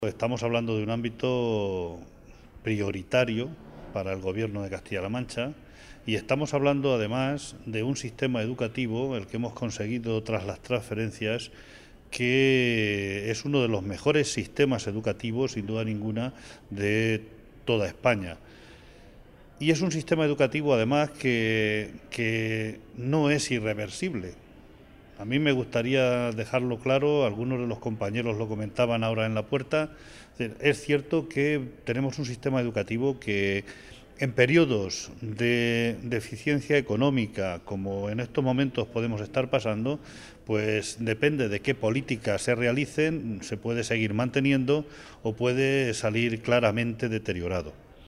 Estamos hablando de un ámbito prioritario para el Gobierno de Castilla-La Mancha y estamos hablando además de un sistema educativo, el que hemos conseguido tras las transferencias, que es uno de los mejores sistemas educativos, sin duda ninguna, de toda España. Y es un sistema educativo además que no es irreversible. A mí me gustaría dejarlo claro, algunos de los compañeros lo comentaban ahora en la puerta. Es cierto que tenemos un sistema educativo que en periodos de deficiencia económica, como en estos momentos podemos estar pasando, pues depende de qué políticas se realicen, se puede seguir manteniendo o puede salir claramente deteriorado.